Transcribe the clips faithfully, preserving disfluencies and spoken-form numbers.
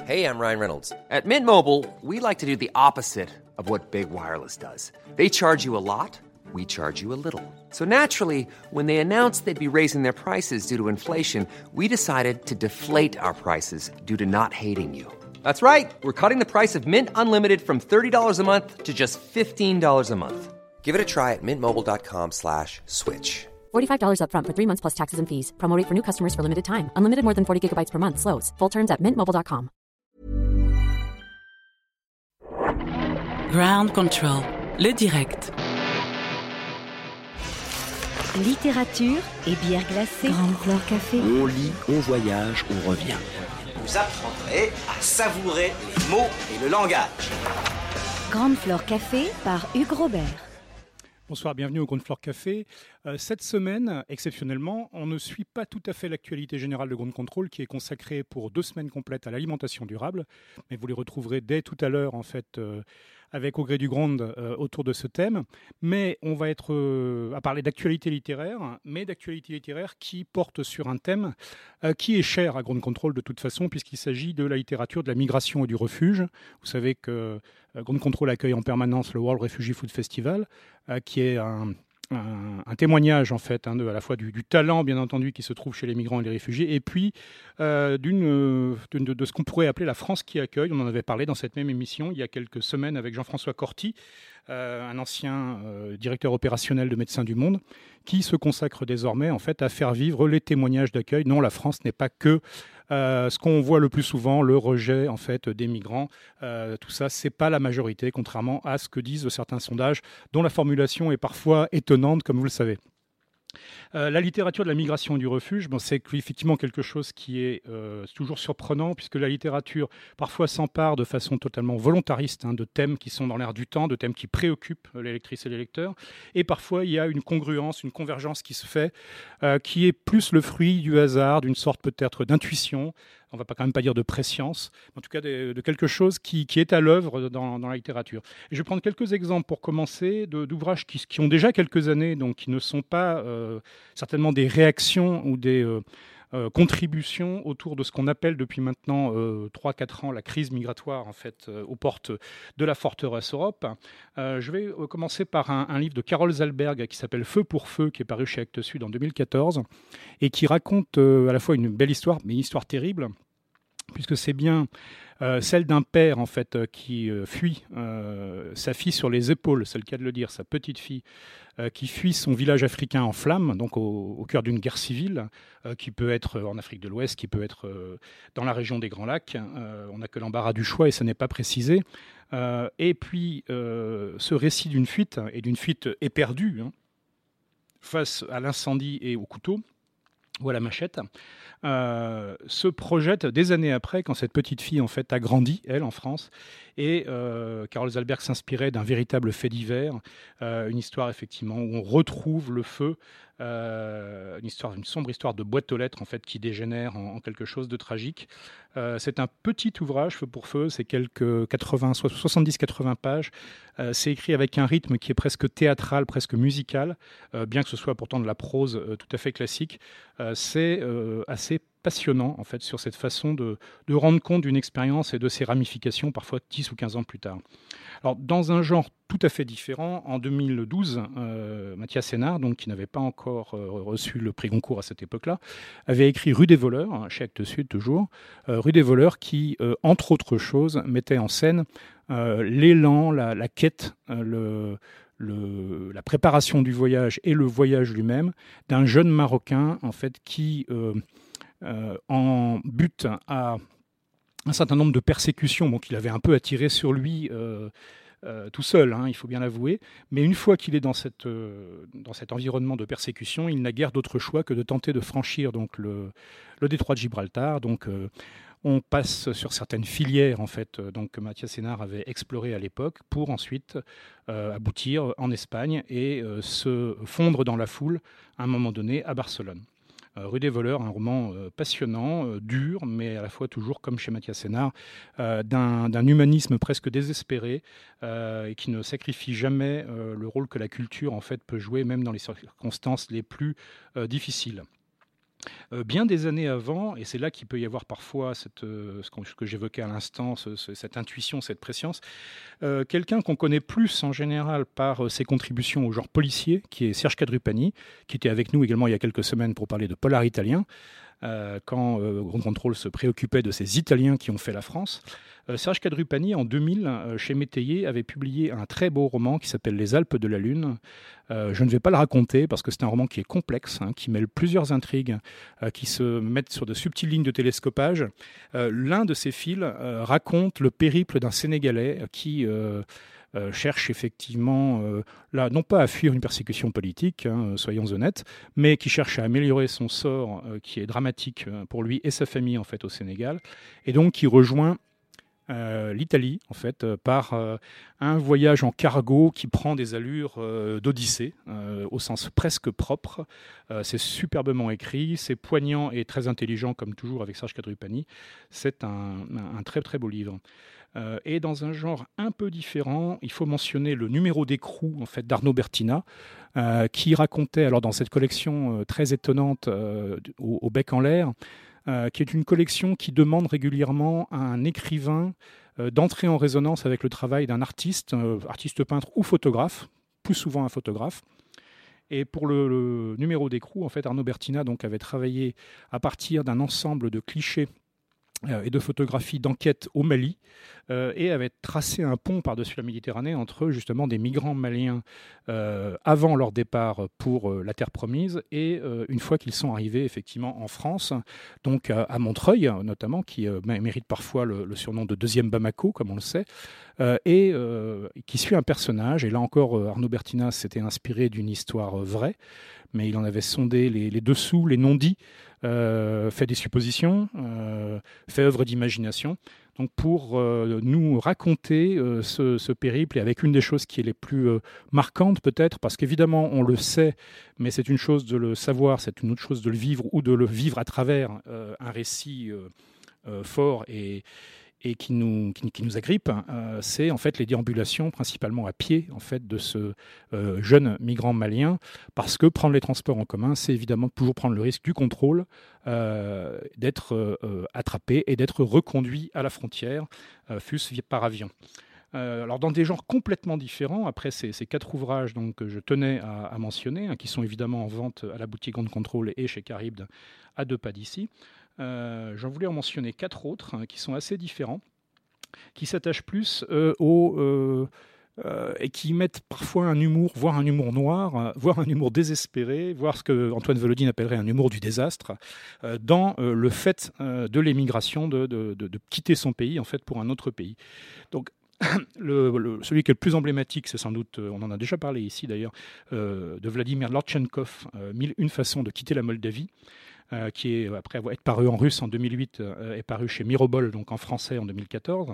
Hey, I'm Ryan Reynolds. At Mint Mobile, we like to do the opposite of what Big Wireless does. They charge you a lot, we charge you a little. So naturally, when they announced they'd be raising their prices due to inflation, we decided to deflate our prices due to not hating you. That's right. We're cutting the price of Mint Unlimited from thirty dollars a month to just fifteen dollars a month. Give it a try at mintmobile.com slash switch. forty-five dollars up front for three months plus taxes and fees. Promo rate for new customers for limited time. Unlimited more than forty gigabytes per month. Slows full terms at mint mobile dot com. Ground Control, le direct. Littérature et bière glacée. Grande Flore Café. On lit, on voyage, on revient. Vous apprendrez à savourer les mots et le langage. Grande Flore Café par Hugues Robert. Bonsoir, bienvenue au Grande Flore Café. Euh, cette semaine, exceptionnellement, on ne suit pas tout à fait l'actualité générale de Ground Control qui est consacrée pour deux semaines complètes à l'alimentation durable. Mais vous les retrouverez dès tout à l'heure, en fait, euh, avec Au gré du Grand euh, autour de ce thème. Mais on va être euh, à parler d'actualité littéraire, mais d'actualité littéraire qui porte sur un thème euh, qui est cher à Ground Control de toute façon, puisqu'il s'agit de la littérature de la migration et du refuge. Vous savez que euh, Ground Control accueille en permanence le World Refugee Food Festival, euh, qui est un, un, un témoignage en fait, hein, de, à la fois du, du talent bien entendu qui se trouve chez les migrants et les réfugiés, et puis euh, d'une, d'une, de, de ce qu'on pourrait appeler la France qui accueille. On en avait parlé dans cette même émission il y a quelques semaines avec Jean-François Corti, euh, un ancien euh, directeur opérationnel de Médecins du Monde, qui se consacre désormais en fait à faire vivre les témoignages d'accueil. Non, la France n'est pas que Euh, ce qu'on voit le plus souvent, le rejet en fait des migrants, euh, tout ça, c'est pas la majorité, contrairement à ce que disent certains sondages, dont la formulation est parfois étonnante, comme vous le savez. Euh, la littérature de la migration et du refuge, bon, c'est effectivement quelque chose qui est euh, toujours surprenant, puisque la littérature parfois s'empare de façon totalement volontariste hein, de thèmes qui sont dans l'air du temps, de thèmes qui préoccupent les lectrices et les lecteurs, et parfois il y a une congruence, une convergence qui se fait, euh, qui est plus le fruit du hasard, d'une sorte peut-être d'intuition, on ne va pas quand même pas dire de préscience, en tout cas de, de quelque chose qui, qui est à l'œuvre dans, dans la littérature. Et je vais prendre quelques exemples pour commencer de, d'ouvrages qui, qui ont déjà quelques années, donc qui ne sont pas euh, certainement des réactions ou des euh, euh, contributions autour de ce qu'on appelle depuis maintenant euh, trois à quatre ans la crise migratoire en fait, euh, aux portes de la forteresse Europe. Euh, je vais euh, commencer par un, un livre de Carol Zalberg qui s'appelle Feu pour Feu, qui est paru chez Actes Sud en deux mille quatorze et qui raconte euh, à la fois une belle histoire, mais une histoire terrible, puisque c'est bien euh, celle d'un père en fait euh, qui euh, fuit euh, sa fille sur les épaules, c'est le cas de le dire, sa petite fille, euh, qui fuit son village africain en flammes, donc au, au cœur d'une guerre civile, euh, qui peut être en Afrique de l'Ouest, qui peut être euh, dans la région des Grands Lacs. Euh, on n'a que l'embarras du choix et ça n'est pas précisé. Euh, et puis euh, ce récit d'une fuite, et d'une fuite éperdue, hein, face à l'incendie et au couteau, ou à la machette, euh, se projette des années après, quand cette petite fille en fait a grandi, elle, en France, et euh, Carol Zalberg s'inspirait d'un véritable fait divers, euh, une histoire effectivement où on retrouve le feu, euh, une histoire, une sombre histoire de boîte aux lettres en fait qui dégénère en, en quelque chose de tragique. Euh, c'est un petit ouvrage, Feu pour Feu, c'est quelques quatre-vingts, soixante-dix à quatre-vingts pages. Euh, c'est écrit avec un rythme qui est presque théâtral, presque musical, euh, bien que ce soit pourtant de la prose euh, tout à fait classique. Euh, c'est euh, assez passionnant en fait sur cette façon de, de rendre compte d'une expérience et de ses ramifications parfois dix ou quinze ans plus tard. Alors dans un genre tout à fait différent, en deux mille douze, euh, Mathias Sénard, donc, qui n'avait pas encore euh, reçu le prix Goncourt à cette époque-là, avait écrit Rue des voleurs, hein, chez Actes Sud toujours, euh, Rue des voleurs qui, euh, entre autres choses, mettait en scène euh, l'élan, la, la quête, euh, le... Le, la préparation du voyage et le voyage lui-même d'un jeune Marocain en fait qui euh, euh, en bute à un certain nombre de persécutions bon, qu'il avait un peu attirées sur lui euh, euh, tout seul, hein, il faut bien l'avouer, mais une fois qu'il est dans, cette, euh, dans cet environnement de persécution, il n'a guère d'autre choix que de tenter de franchir donc, le, le détroit de Gibraltar, donc euh, on passe sur certaines filières en fait, donc, que Mathias Sénard avait explorées à l'époque pour ensuite euh, aboutir en Espagne et euh, se fondre dans la foule à un moment donné à Barcelone. Euh, Rue des voleurs, un roman euh, passionnant, euh, dur, mais à la fois toujours, comme chez Mathias Sénard, euh, d'un, d'un humanisme presque désespéré euh, et qui ne sacrifie jamais euh, le rôle que la culture en fait, peut jouer, même dans les circonstances les plus euh, difficiles. Euh, bien des années avant, et c'est là qu'il peut y avoir parfois cette, euh, ce, que, ce que j'évoquais à l'instant, ce, ce, cette intuition, cette préscience, euh, quelqu'un qu'on connaît plus en général par euh, ses contributions au genre policier, qui est Serge Cadrupani, qui était avec nous également il y a quelques semaines pour parler de Polar italien, euh, quand euh, Ground Control se préoccupait de ces Italiens qui ont fait la France. Euh, Serge Cadrupani, en deux mille, euh, chez Métayer, avait publié un très beau roman qui s'appelle Les Alpes de la Lune. Euh, je ne vais pas le raconter parce que c'est un roman qui est complexe, hein, qui mêle plusieurs intrigues, euh, qui se mettent sur de subtiles lignes de télescopage. Euh, l'un de ces fils euh, raconte le périple d'un Sénégalais qui euh, euh, cherche effectivement, euh, là, non pas à fuir une persécution politique, hein, soyons honnêtes, mais qui cherche à améliorer son sort, euh, qui est dramatique pour lui et sa famille en fait au Sénégal, et donc qui rejoint Euh, l'Italie, en fait, euh, par euh, un voyage en cargo qui prend des allures euh, d'Odyssée, euh, au sens presque propre. Euh, c'est superbement écrit, c'est poignant et très intelligent, comme toujours avec Serge Cadrupani. C'est un, un, un très très beau livre. Euh, et dans un genre un peu différent, il faut mentionner le numéro d'écrou en fait, d'Arnaud Bertina, euh, qui racontait, alors dans cette collection euh, très étonnante, euh, au, au bec en l'air, Euh, qui est une collection qui demande régulièrement à un écrivain euh, d'entrer en résonance avec le travail d'un artiste, euh, artiste peintre ou photographe, plus souvent un photographe. Et pour le, le numéro d'écrou, en fait, Arnaud Bertina donc, avait travaillé à partir d'un ensemble de clichés et de photographies d'enquête au Mali, euh, et avait tracé un pont par-dessus la Méditerranée entre justement des migrants maliens euh, avant leur départ pour euh, la Terre Promise et euh, une fois qu'ils sont arrivés effectivement en France, donc à, à Montreuil notamment, qui euh, mérite parfois le, le surnom de deuxième Bamako, comme on le sait, euh, et euh, qui suit un personnage. Et là encore, euh, Arnaud Bertina s'était inspiré d'une histoire euh, vraie, mais il en avait sondé les, les dessous, les non-dits, euh, fait des suppositions, euh, fait œuvre d'imagination, donc pour euh, nous raconter euh, ce, ce périple, et avec une des choses qui est les plus euh, marquantes peut-être, parce qu'évidemment on le sait, mais c'est une chose de le savoir, c'est une autre chose de le vivre, ou de le vivre à travers euh, un récit euh, euh, fort et et qui nous, qui, qui nous agrippe, euh, c'est en fait les déambulations, principalement à pied, en fait, de ce euh, jeune migrant malien, parce que prendre les transports en commun, c'est évidemment toujours prendre le risque du contrôle, euh, d'être euh, attrapé et d'être reconduit à la frontière, euh, fût-ce par avion. Euh, alors dans des genres complètement différents, après ces, ces quatre ouvrages donc, que je tenais à, à mentionner, hein, qui sont évidemment en vente à la boutique Ground Control et chez Charybde, à deux pas d'ici, Euh, j'en voulais en mentionner quatre autres hein, qui sont assez différents, qui s'attachent plus euh, au... Euh, euh, et qui mettent parfois un humour, voire un humour noir, euh, voire un humour désespéré, voire ce que Antoine Volodine appellerait un humour du désastre, euh, dans euh, le fait euh, de l'émigration, de, de, de, de quitter son pays en fait, pour un autre pays. Donc, Le, le, celui qui est le plus emblématique, c'est sans doute, on en a déjà parlé ici d'ailleurs, euh, de Vladimir Lortchenkov, euh, Mille une façons de quitter la Moldavie, euh, qui est, après avoir été paru en russe en deux mille huit, euh, est paru chez Mirobol, donc en français en deux mille quatorze.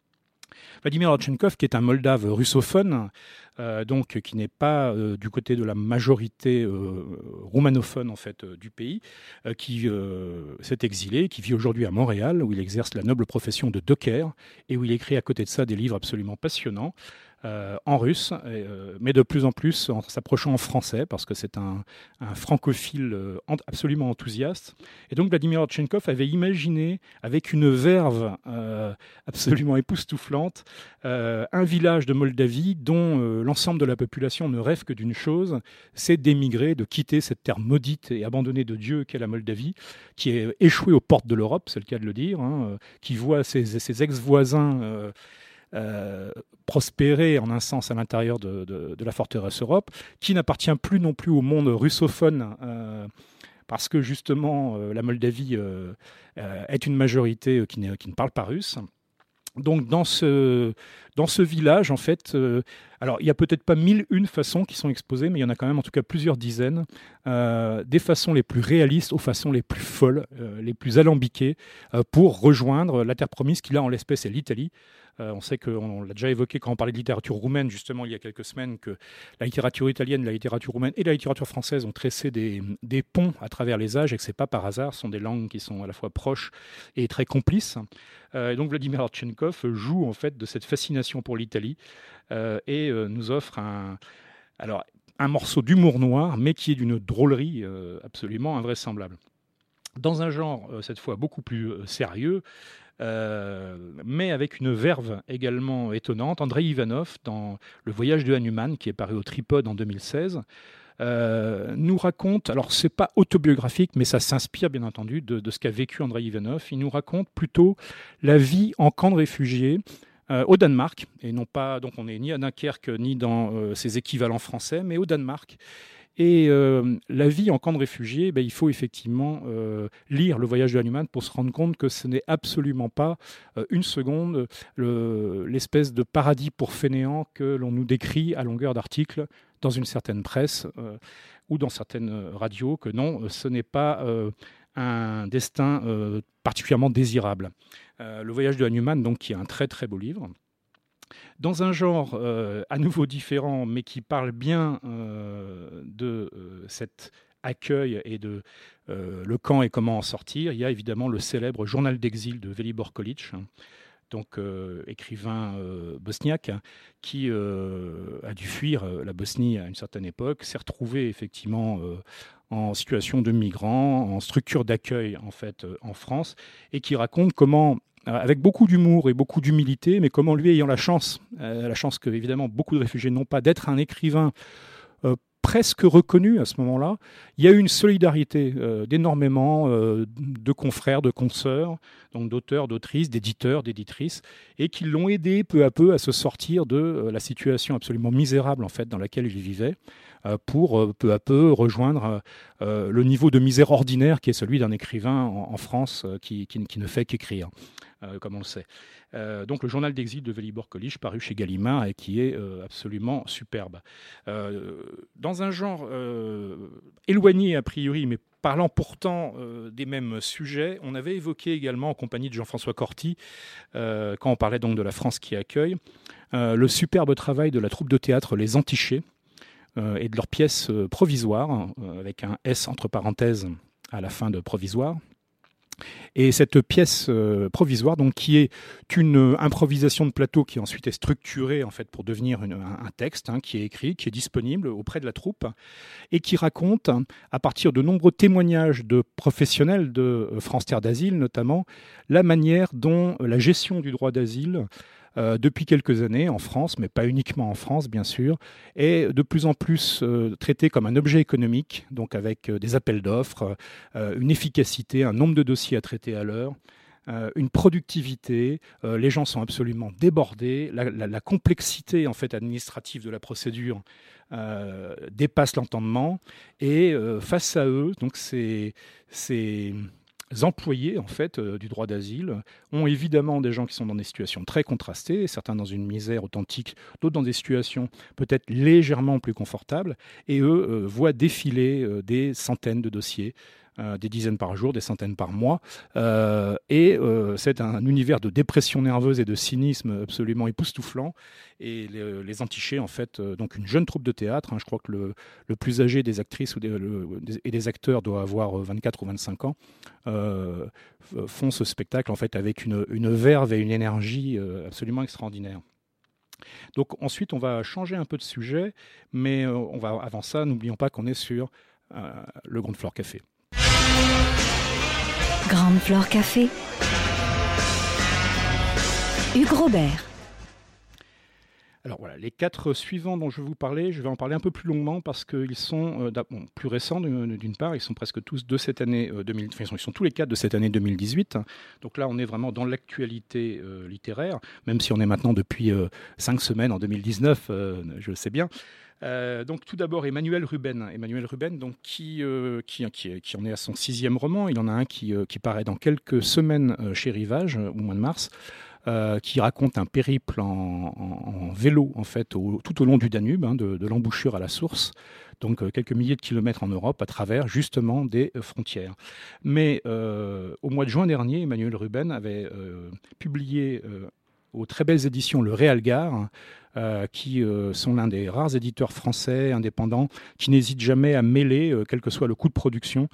Vladimir Lortchenkov, qui est un Moldave russophone, euh, donc qui n'est pas euh, du côté de la majorité euh, roumanophone en fait euh, du pays, euh, qui euh, s'est exilé, qui vit aujourd'hui à Montréal, où il exerce la noble profession de docker et où il écrit à côté de ça des livres absolument passionnants. Euh, en russe, euh, mais de plus en plus en s'approchant en français, parce que c'est un, un francophile euh, absolument enthousiaste. Et donc Vladimir Lortchenkov avait imaginé, avec une verve euh, absolument époustouflante, euh, un village de Moldavie dont euh, l'ensemble de la population ne rêve que d'une chose, c'est d'émigrer, de quitter cette terre maudite et abandonnée de Dieu qu'est la Moldavie, qui est échouée aux portes de l'Europe, c'est le cas de le dire, hein, qui voit ses, ses ex-voisins euh, Euh, prospérer en un sens à l'intérieur de, de, de la forteresse Europe, qui n'appartient plus non plus au monde russophone, euh, parce que justement euh, la Moldavie euh, euh, est une majorité qui, qui ne parle pas russe. Donc dans ce, dans ce village, en fait, euh, alors il n'y a peut-être pas mille une façons qui sont exposées, mais il y en a quand même en tout cas plusieurs dizaines, euh, des façons les plus réalistes aux façons les plus folles, euh, les plus alambiquées, euh, pour rejoindre la terre promise qui là en l'espèce est l'Italie. Euh, on sait qu'on l'a déjà évoqué quand on parlait de littérature roumaine, justement, il y a quelques semaines, que la littérature italienne, la littérature roumaine et la littérature française ont tressé des, des ponts à travers les âges et que ce n'est pas par hasard, ce sont des langues qui sont à la fois proches et très complices. Euh, et donc Vladimir Lortchenkov joue en fait de cette fascination pour l'Italie euh, et euh, nous offre un, alors, un morceau d'humour noir, mais qui est d'une drôlerie euh, absolument invraisemblable. dans un genre, euh, cette fois, beaucoup plus euh, sérieux, euh, mais avec une verve également étonnante. Andrei Ivanov, dans Le voyage de Hanuman, qui est paru au Tripode en deux mille seize, euh, nous raconte, alors c'est pas autobiographique, mais ça s'inspire bien entendu de, de ce qu'a vécu Andrei Ivanov. Il nous raconte plutôt la vie en camp de réfugiés, Euh, au Danemark, et non pas, donc on n'est ni à Dunkerque ni dans euh, ses équivalents français, mais au Danemark. Et euh, la vie en camp de réfugiés, ben, il faut effectivement euh, lire Le voyage de Hanuman pour se rendre compte que ce n'est absolument pas euh, une seconde le, l'espèce de paradis pour fainéants que l'on nous décrit à longueur d'articles dans une certaine presse euh, ou dans certaines radios, que non, ce n'est pas euh, un destin euh, particulièrement désirable. Euh, Le voyage de Hanuman, donc, qui est un très très beau livre, dans un genre euh, à nouveau différent, mais qui parle bien euh, de euh, cet accueil et de euh, le camp et comment en sortir. Il y a évidemment le célèbre Journal d'exil de Velibor Kolic, donc euh, écrivain euh, bosniaque, qui euh, a dû fuir la Bosnie à une certaine époque, s'est retrouvé effectivement euh, en situation de migrant, en structure d'accueil en fait euh, en France, et qui raconte comment, avec beaucoup d'humour et beaucoup d'humilité, mais comment lui, ayant la chance, euh, la chance que évidemment beaucoup de réfugiés n'ont pas, d'être un écrivain euh, presque reconnu à ce moment-là, il y a eu une solidarité euh, d'énormément euh, de confrères, de consoeurs, donc d'auteurs, d'autrices, d'éditeurs, d'éditrices, et qui l'ont aidé peu à peu à se sortir de euh, la situation absolument misérable en fait dans laquelle il vivait, euh, pour euh, peu à peu rejoindre euh, le niveau de misère ordinaire qui est celui d'un écrivain en, en France euh, qui, qui, qui ne fait qu'écrire. Euh, comme on le sait. Euh, donc le journal d'exil de Velibor Kolic, paru chez Gallimard et qui est euh, absolument superbe. Euh, dans un genre euh, éloigné a priori, mais parlant pourtant euh, des mêmes sujets, on avait évoqué également en compagnie de Jean-François Corti, euh, quand on parlait donc de la France qui accueille, euh, le superbe travail de la troupe de théâtre Les Entichés euh, et de leur pièce euh, provisoire, hein, avec un S entre parenthèses à la fin de provisoire. Et cette pièce euh, provisoire, donc, qui est une euh, improvisation de plateau qui ensuite est structurée en fait, pour devenir une, un, un texte hein, qui est écrit, qui est disponible auprès de la troupe et qui raconte, à partir de nombreux témoignages de professionnels de France Terre d'Asile notamment, la manière dont la gestion du droit d'asile Euh, depuis quelques années en France, mais pas uniquement en France bien sûr, est de plus en plus euh, traité comme un objet économique, donc avec euh, des appels d'offres, euh, une efficacité, un nombre de dossiers à traiter à l'heure, euh, une productivité, euh, les gens sont absolument débordés, la, la, la complexité en fait administrative de la procédure euh, dépasse l'entendement, et euh, face à eux, donc c'est... c'est employés en fait euh, du droit d'asile ont évidemment des gens qui sont dans des situations très contrastées, certains dans une misère authentique, d'autres dans des situations peut-être légèrement plus confortables, et eux euh, voient défiler euh, des centaines de dossiers, euh, des dizaines par jour, des centaines par mois, euh, et euh, c'est un univers de dépression nerveuse et de cynisme absolument époustouflant. Et les, les Entichés, en fait, euh, donc une jeune troupe de théâtre, hein, je crois que le, le plus âgé des actrices ou des, le, des, et des acteurs doit avoir vingt-quatre ou vingt-cinq ans, euh, font ce spectacle en fait avec une, une verve et une énergie euh, absolument extraordinaire. Donc ensuite, on va changer un peu de sujet, mais euh, on va, avant ça, n'oublions pas qu'on est sur euh, le Grande Flore Café. Grande Flore Café. Hugues Robert. Alors voilà, les quatre suivants dont je vais vous parler, je vais en parler un peu plus longuement parce qu'ils sont euh, bon, plus récents d'une part, ils sont presque tous de cette année euh, deux mille, enfin, ils sont tous les quatre de cette année deux mille dix-huit. Donc là, on est vraiment dans l'actualité euh, littéraire, même si on est maintenant depuis euh, cinq semaines en deux mille dix-neuf, euh, je le sais bien. Euh, donc tout d'abord Emmanuel Ruben, Emmanuel Ruben donc, qui, euh, qui, qui, qui en est à son sixième roman. Il en a un qui, euh, qui paraît dans quelques semaines euh, chez Rivage, euh, au mois de mars. Euh, qui raconte un périple en, en, en vélo en fait au, tout au long du Danube, hein, de, de l'embouchure à la source, donc euh, quelques milliers de kilomètres en Europe à travers justement des euh, frontières. Mais euh, au mois de juin dernier, Emmanuel Ruben avait euh, publié euh, aux très belles éditions Le Réalgard, euh, qui euh, sont l'un des rares éditeurs français indépendants qui n'hésitent jamais à mêler, euh, quel que soit le coût de production,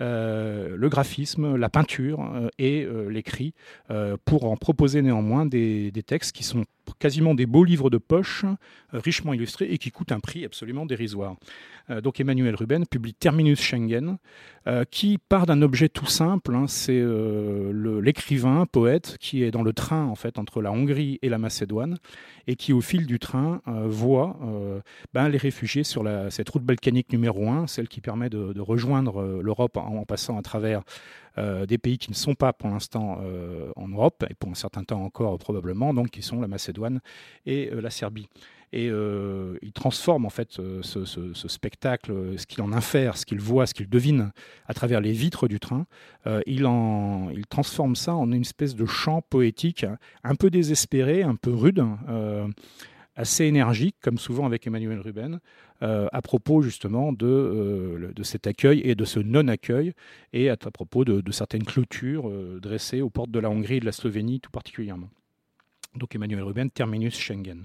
euh, le graphisme, la peinture euh, et euh, l'écrit, euh, pour en proposer néanmoins des, des textes qui sont quasiment des beaux livres de poche, euh, richement illustrés et qui coûtent un prix absolument dérisoire. Euh, donc Emmanuel Ruben publie Terminus Schengen, euh, qui part d'un objet tout simple, hein, c'est euh, le, l'écrivain, poète, qui est dans le train en fait entre la Hongrie et la Macédoine, et qui au fil du train euh, voit euh, ben, les réfugiés sur la, cette route balkanique numéro un, celle qui permet de, de rejoindre euh, l'Europe en, en passant à travers Euh, des pays qui ne sont pas pour l'instant euh, en Europe, et pour un certain temps encore probablement, donc qui sont la Macédoine et euh, la Serbie. Et euh, il transforme en fait euh, ce, ce, ce spectacle, ce qu'il en infère, ce qu'il voit, ce qu'il devine à travers les vitres du train. Euh, il, en, il transforme ça en une espèce de chant poétique, un peu désespéré, un peu rude, euh, assez énergique, comme souvent avec Emmanuel Ruben, euh, à propos justement de, euh, de cet accueil et de ce non-accueil, et à, à propos de, de certaines clôtures euh, dressées aux portes de la Hongrie et de la Slovénie tout particulièrement. Donc Emmanuel Ruben, Terminus Schengen.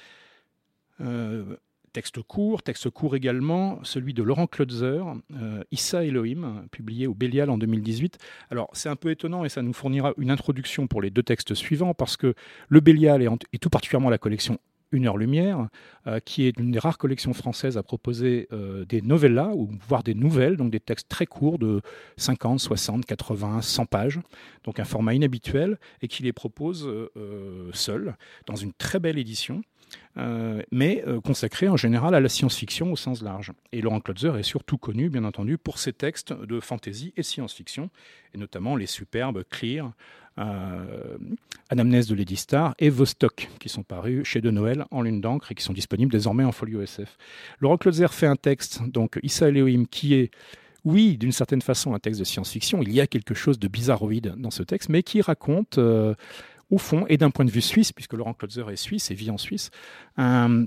Euh, texte court, texte court également, celui de Laurent Klotzer, euh, Issa Elohim, publié au Bélial en deux mille dix-huit. Alors c'est un peu étonnant et ça nous fournira une introduction pour les deux textes suivants, parce que le Bélial est, en, et tout particulièrement la collection Une heure lumière, euh, qui est une des rares collections françaises à proposer euh, des novellas, ou voire des nouvelles, donc des textes très courts de cinquante, soixante, quatre-vingts, cent pages, donc un format inhabituel, et qui les propose euh, seul, dans une très belle édition, euh, mais euh, consacrée en général à la science-fiction au sens large. Et Laurent Klotzer est surtout connu, bien entendu, pour ses textes de fantasy et de science-fiction, et notamment les superbes Clear, Euh, Anamnèse de Lady Star et Vostok, qui sont parus chez De Noël en lune d'encre et qui sont disponibles désormais en folio S F. Laurent Klotzer fait un texte, donc Issa Elohim, qui est, oui, d'une certaine façon un texte de science-fiction. Il y a quelque chose de bizarroïde dans ce texte, mais qui raconte, euh, au fond, et d'un point de vue suisse, puisque Laurent Klotzer est suisse et vit en Suisse, un...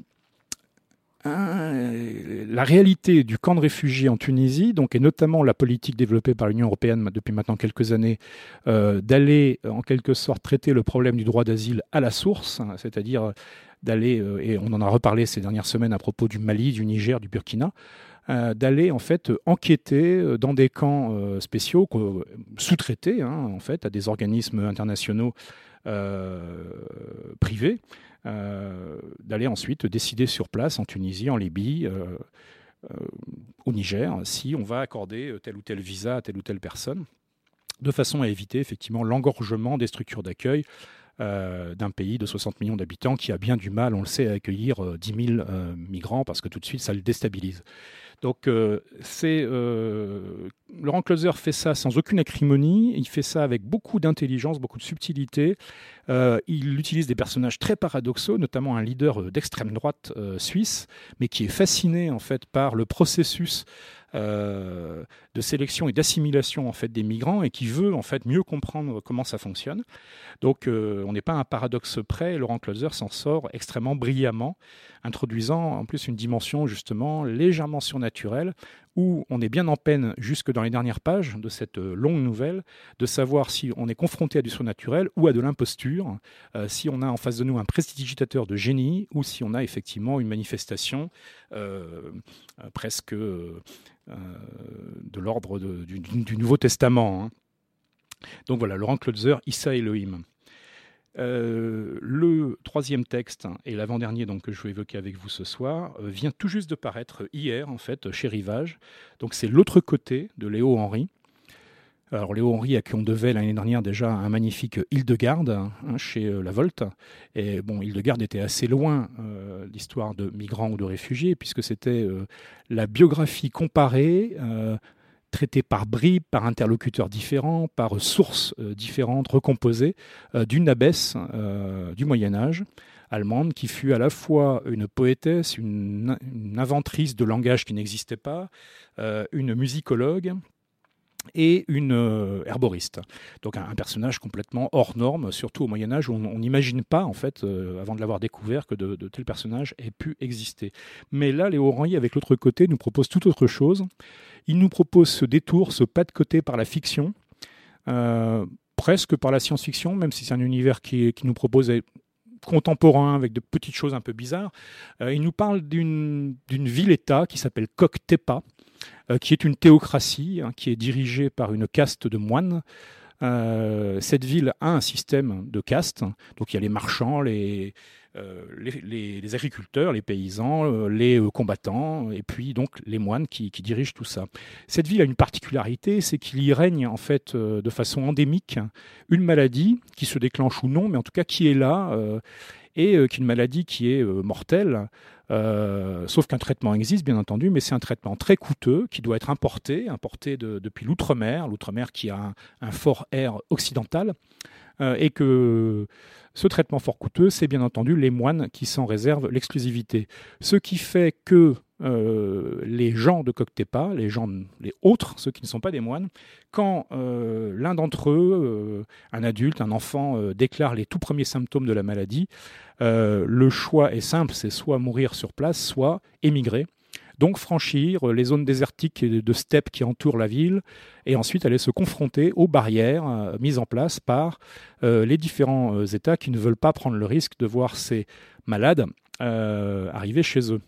la réalité du camp de réfugiés en Tunisie, donc, et notamment la politique développée par l'Union européenne depuis maintenant quelques années, euh, d'aller en quelque sorte traiter le problème du droit d'asile à la source, hein, c'est-à-dire d'aller, euh, et on en a reparlé ces dernières semaines à propos du Mali, du Niger, du Burkina, euh, d'aller en fait enquêter dans des camps euh, spéciaux, euh, sous-traités hein, en fait à des organismes internationaux euh, privés. Euh, d'aller ensuite décider sur place en Tunisie, en Libye, euh, euh, au Niger, si on va accorder tel ou tel visa à telle ou telle personne, de façon à éviter effectivement l'engorgement des structures d'accueil euh, d'un pays de soixante millions d'habitants qui a bien du mal, on le sait, à accueillir euh, dix mille euh, migrants, parce que tout de suite ça le déstabilise. Donc euh, c'est euh, Laurent Klotzer fait ça sans aucune acrimonie, il fait ça avec beaucoup d'intelligence, beaucoup de subtilité. Euh, il utilise des personnages très paradoxaux, notamment un leader d'extrême droite euh, suisse, mais qui est fasciné en fait par le processus euh, de sélection et d'assimilation en fait des migrants, et qui veut en fait mieux comprendre comment ça fonctionne. Donc euh, on n'est pas à un paradoxe près. Laurent Klotzer s'en sort extrêmement brillamment, introduisant en plus une dimension justement légèrement surnaturelle, où on est bien en peine, jusque dans les dernières pages de cette longue nouvelle, de savoir si on est confronté à du surnaturel ou à de l'imposture, euh, si on a en face de nous un prestidigitateur de génie, ou si on a effectivement une manifestation euh, euh, presque euh, de l'ordre de, du, du Nouveau Testament. Hein. Donc voilà, Laurent Klotzer, Issa Elohim. Euh, le troisième texte, et l'avant-dernier donc, que je vais évoquer avec vous ce soir, euh, vient tout juste de paraître hier, en fait, chez Rivage. Donc c'est L'autre côté de Léo Henry. Alors Léo Henry, à qui on devait l'année dernière déjà un magnifique Hildegarde hein, chez euh, La Volte. Et bon, Hildegarde était assez loin euh, l'histoire de migrants ou de réfugiés, puisque c'était euh, la biographie comparée, euh, traité par bribes, par interlocuteurs différents, par sources euh, différentes, recomposées, euh, d'une abbesse euh, du Moyen-Âge allemande, qui fut à la fois une poétesse, une, une inventrice de langage qui n'existait pas, euh, une musicologue et une euh, herboriste. Donc un, un personnage complètement hors norme, surtout au Moyen-Âge, où on n'imagine pas, en fait, euh, avant de l'avoir découvert, que de, de tels personnages aient pu exister. Mais là, Léo Henry, avec L'autre côté, nous propose tout autre chose. Il nous propose ce détour, ce pas de côté par la fiction, euh, presque par la science-fiction, même si c'est un univers qui, qui nous propose contemporain, avec de petites choses un peu bizarres. Euh, il nous parle d'une, d'une ville-État qui s'appelle Koh Tepa, euh, qui est une théocratie, hein, qui est dirigée par une caste de moines. Euh, cette ville a un système de castes, donc il y a les marchands, les, euh, les, les, les agriculteurs, les paysans, euh, les euh, combattants, et puis donc les moines qui, qui dirigent tout ça. Cette ville a une particularité, c'est qu'il y règne en fait euh, de façon endémique une maladie qui se déclenche ou non, mais en tout cas qui est là, euh, et euh, qui est une maladie qui est euh, mortelle. Euh, sauf qu'un traitement existe, bien entendu, mais c'est un traitement très coûteux qui doit être importé, importé de, depuis l'outre-mer, l'outre-mer qui a un, un fort air occidental, euh, et que ce traitement fort coûteux, c'est bien entendu les moines qui s'en réservent l'exclusivité. Ce qui fait que euh, les gens de Coctepa, les gens, les autres, ceux qui ne sont pas des moines, quand euh, l'un d'entre eux, euh, un adulte, un enfant, euh, déclare les tout premiers symptômes de la maladie, euh, le choix est simple, c'est soit mourir sur place, soit émigrer. Donc franchir les zones désertiques et de steppe qui entourent la ville et ensuite aller se confronter aux barrières euh, mises en place par euh, les différents euh, États qui ne veulent pas prendre le risque de voir ces malades euh, arriver chez eux.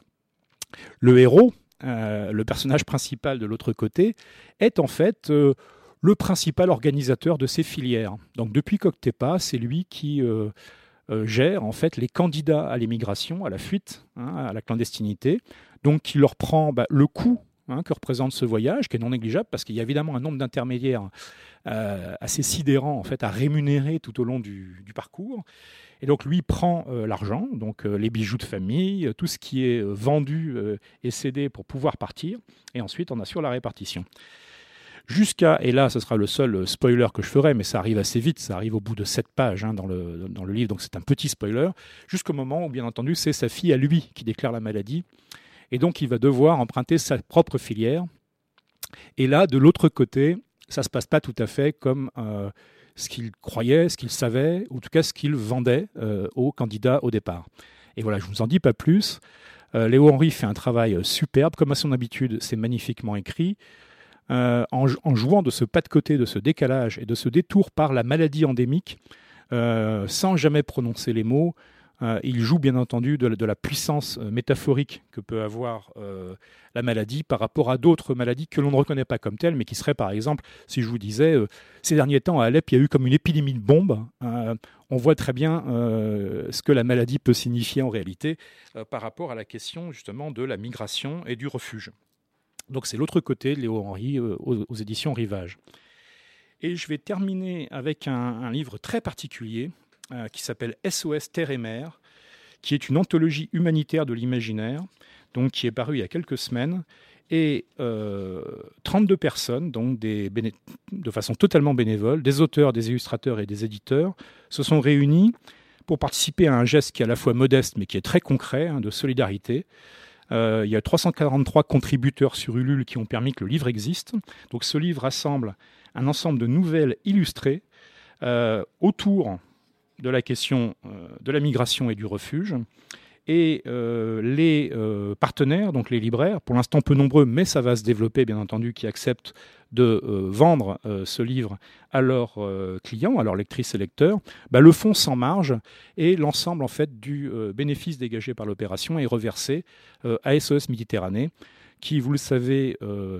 Le héros, euh, le personnage principal de l'autre côté, est en fait euh, le principal organisateur de ces filières. Donc depuis Coctepa, c'est lui qui euh, euh, gère en fait les candidats à l'émigration, à la fuite, hein, à la clandestinité. Donc qui leur prend bah, le coût hein, que représente ce voyage, qui est non négligeable, parce qu'il y a évidemment un nombre d'intermédiaires euh, assez sidérant en fait, à rémunérer tout au long du, du parcours. Et donc lui prend euh, l'argent, donc euh, les bijoux de famille, euh, tout ce qui est euh, vendu euh, et cédé pour pouvoir partir, et ensuite on assure la répartition. Jusqu'à, et là ce sera le seul spoiler que je ferai, mais ça arrive assez vite, ça arrive au bout de sept pages hein, dans, le, dans le livre, donc c'est un petit spoiler, jusqu'au moment où bien entendu c'est sa fille à lui qui déclare la maladie, et donc il va devoir emprunter sa propre filière. Et là, de l'autre côté, ça ne se passe pas tout à fait comme euh, ce qu'il croyait, ce qu'il savait, ou en tout cas ce qu'il vendait euh, aux candidats au départ. Et voilà, je ne vous en dis pas plus. Euh, Léo Henry fait un travail superbe, comme à son habitude, c'est magnifiquement écrit, euh, en, en jouant de ce pas de côté, de ce décalage et de ce détour par la maladie endémique, euh, sans jamais prononcer les mots. Euh, il joue bien entendu de la, de la puissance euh, métaphorique que peut avoir euh, la maladie par rapport à d'autres maladies que l'on ne reconnaît pas comme telles, mais qui seraient par exemple, si je vous disais, euh, ces derniers temps à Alep, il y a eu comme une épidémie de bombes. Euh, on voit très bien euh, ce que la maladie peut signifier en réalité euh, par rapport à la question justement de la migration et du refuge. Donc c'est l'autre côté de Léo Henry euh, aux, aux éditions Rivage. Et je vais terminer avec un, un livre très particulier Euh, qui s'appelle S O S Terre et Mer, qui est une anthologie humanitaire de l'imaginaire, donc qui est parue il y a quelques semaines, et euh, trente-deux personnes, donc des béné- de façon totalement bénévole, des auteurs, des illustrateurs et des éditeurs, se sont réunis pour participer à un geste qui est à la fois modeste, mais qui est très concret, hein, de solidarité. Euh, il y a trois cent quarante-trois contributeurs sur Ulule qui ont permis que le livre existe. Donc ce livre rassemble un ensemble de nouvelles illustrées euh, autour de la question euh, de la migration et du refuge. Et euh, les euh, partenaires, donc les libraires, pour l'instant peu nombreux, mais ça va se développer bien entendu, qui acceptent de euh, vendre euh, ce livre à leurs euh, clients, à leurs lectrices et lecteurs, bah, le font sans marge, et l'ensemble en fait du euh, bénéfice dégagé par l'opération est reversé euh, à S O S Méditerranée, qui, vous le savez, euh,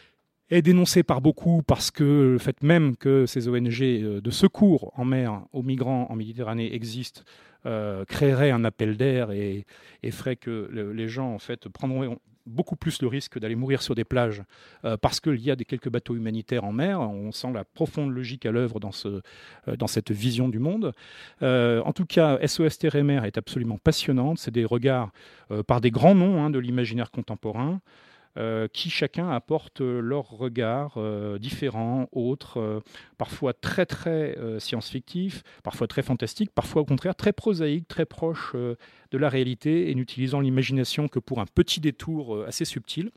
est dénoncé par beaucoup parce que le fait même que ces O N G de secours en mer aux migrants en Méditerranée existent euh, créerait un appel d'air et, et ferait que le, les gens en fait prendront beaucoup plus le risque d'aller mourir sur des plages euh, parce qu'il y a des, quelques bateaux humanitaires en mer. On sent la profonde logique à l'œuvre dans, ce, euh, dans cette vision du monde. Euh, en tout cas, S O S Terre et Mer est absolument passionnante. C'est des regards euh, par des grands noms hein, de l'imaginaire contemporain. Euh, qui chacun apporte leur regard euh, différent, autre, euh, parfois très très euh, science-fictif, parfois très fantastique, parfois au contraire très prosaïque, très proche euh, de la réalité et n'utilisant l'imagination que pour un petit détour euh, assez subtil.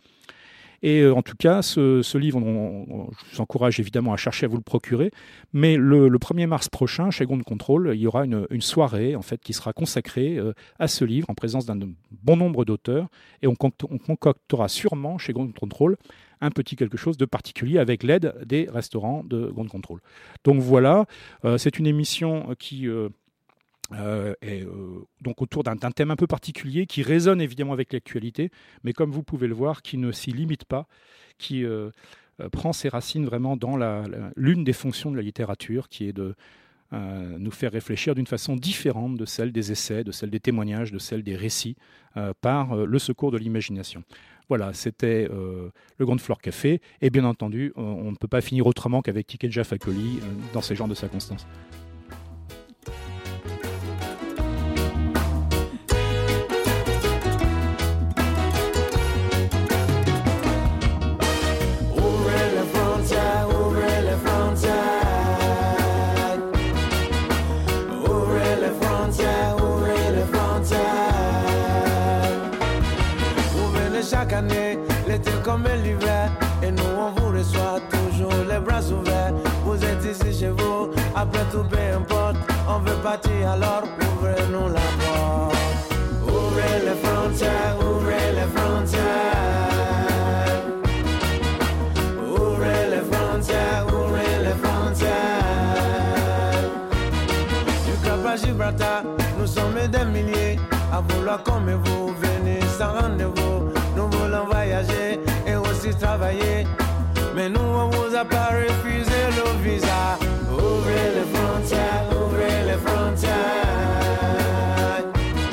Et euh, en tout cas, ce, ce livre, on, on, je vous encourage évidemment à chercher à vous le procurer, mais le, le premier mars prochain, chez Ground Control, il y aura une, une soirée en fait, qui sera consacrée euh, à ce livre en présence d'un bon nombre d'auteurs, et on, on concoctera sûrement chez Ground Control un petit quelque chose de particulier avec l'aide des restaurants de Ground Control. Donc voilà, euh, c'est une émission qui... Euh, Euh, et, euh, donc autour d'un, d'un thème un peu particulier qui résonne évidemment avec l'actualité, mais comme vous pouvez le voir, qui ne s'y limite pas, qui euh, euh, prend ses racines vraiment dans la, la, l'une des fonctions de la littérature, qui est de euh, nous faire réfléchir d'une façon différente de celle des essais, de celle des témoignages, de celle des récits, euh, par euh, le secours de l'imagination. Voilà, c'était euh, le Ground Floor Café, et bien entendu, on, on ne peut pas finir autrement qu'avec Tikeja Fakoly euh, dans ces genres de circonstances. Chaque année, l'été comme l'hiver, et nous on vous reçoit toujours les bras ouverts. Vous êtes ici chez vous, après tout peu importe, on veut partir alors ouvrez-nous la porte. Ouvrez les frontières, ouvrez les frontières. Ouvrez les frontières, ouvrez les frontières. Du Cap à Gibraltar, nous sommes des milliers à vouloir comme vous venir sans rendez-vous. Nous voulons voyager et aussi travailler, mais nous on vous a pas refusé le visa. Ouvrez les frontières, ouvrez les frontières.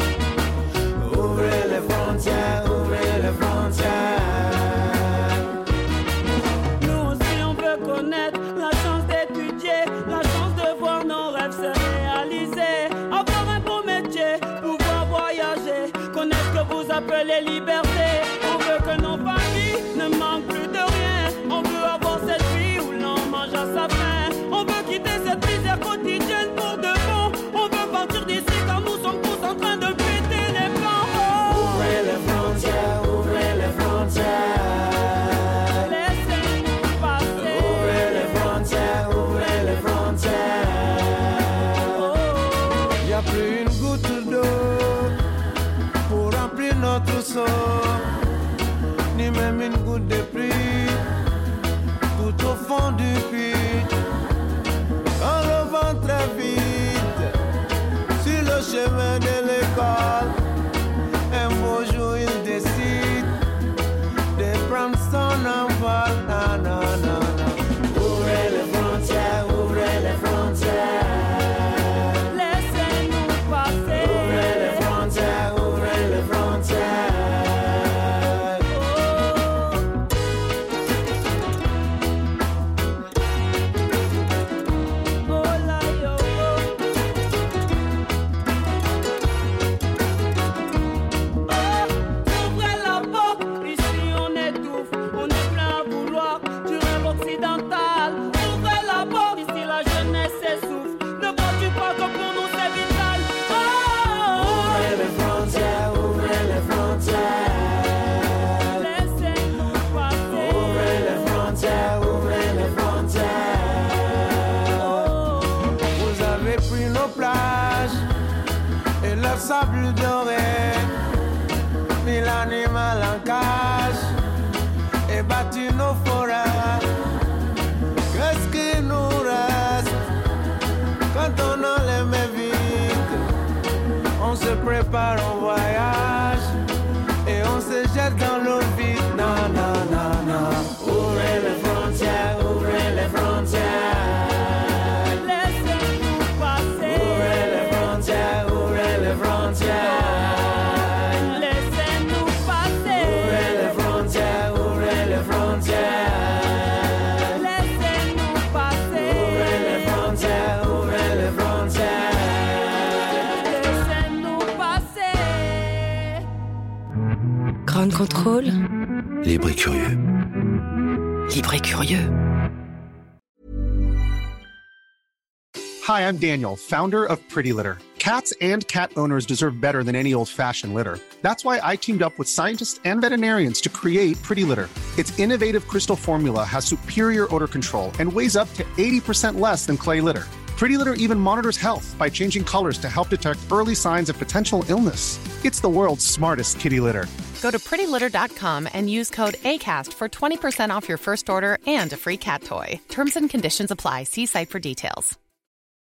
Ouvrez les frontières, ouvrez les frontières. Nous aussi on veut connaître la chance d'étudier, la chance de voir nos rêves se réaliser. Avoir un beau métier, pouvoir voyager, connaître ce que vous appelez liberté. Que nos familles ne manquent plus de rien. On veut avoir cette vie où l'on mange à sa faim. On veut quitter cette misère quotidienne pour de bon. On veut partir d'ici car nous sommes tous en train de péter les plans. Oh. Ouvrez les frontières, ouvrez les frontières. Laissez-nous passer. Ouvrez les frontières, ouvrez les frontières. Oh. Y a plus une goutte d'eau pour remplir notre seau, ni même une goutte de pluie, tout au fond du puits. On revend très vite sur le chemin de l'école. Un beau jour il décide de prendre son envol. Na, na, na, na. Ouvrez les frontières, ouvrez les frontières. Laissez-nous passer. Ouvrez les frontières, ouvrez les frontières. Sable doré, mis l'animal en cage et battu nos forêts. Qu'est-ce qui nous reste quand on a les mains vides? On se prépare au voyage et on se jette dans l'eau vide. Non, non, non, non. Ouvrez les frontières, ouvrez les frontières. Laissez-nous passer. Ouvrez les frontières, ouvrez les frontières. Laissez-nous passer. Ouvrez les frontières, ouvrez les frontières. Laissez-nous passer. Ground Control. Libre et curieux. Libre et curieux. Hi, I'm Daniel, founder of Pretty Litter. Cats and cat owners deserve better than any old-fashioned litter. That's why I teamed up with scientists and veterinarians to create Pretty Litter. Its innovative crystal formula has superior odor control and weighs up to eighty percent less than clay litter. Pretty Litter even monitors health by changing colors to help detect early signs of potential illness. It's the world's smartest kitty litter. Go to pretty litter dot com and use code ACAST for twenty percent off your first order and a free cat toy. Terms and conditions apply. See site for details.